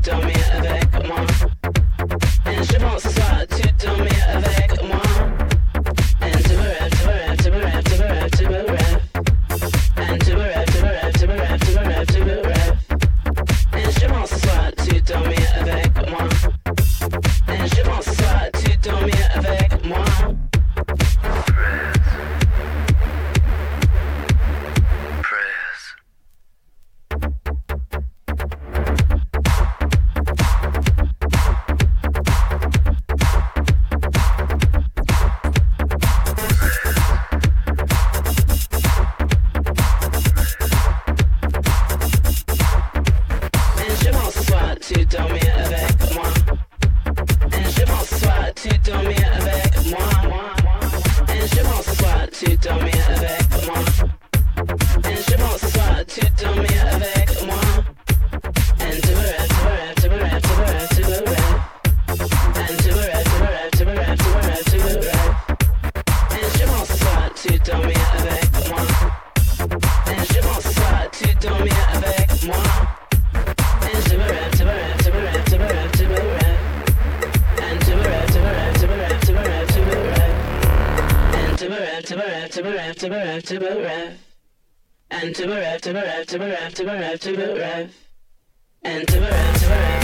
dormir avec moi. Et je pense ce soir tu dormir avec moi. And to rêve, to rêve, to rêve, to rêve, to rêve. And to rêve, to rêve, to rêve, to rêve, to rêve. Et je pense ce soir tu dormir avec moi. Et je pense ce soir tu dormir avec moi. Tu dormir avec moi. Et je pense ce soir tu dormir avec moi. Et je pense ce soir tu dormir avec moi. Et je pense ce soir tu dormir avec moi. And to rêve, to rêve, to rêve, to rêve, to rêve. And to rêve, to rêve, to rêve, to rêve, to rêve. Et je pense ce soir tu dormir avec moi. Et je pense ce soir tu dormir avec moi. And to rêve, to rêve, to rêve, to rêve, to rêve. And to rêve, to rêve, to rêve, to rêve, to rêve. And to rêve, to rêve, to rêve, to rêve, to rêve. And to rêve, to rêve, to rêve, to rêve, to rêve. And to rêve, to rêve.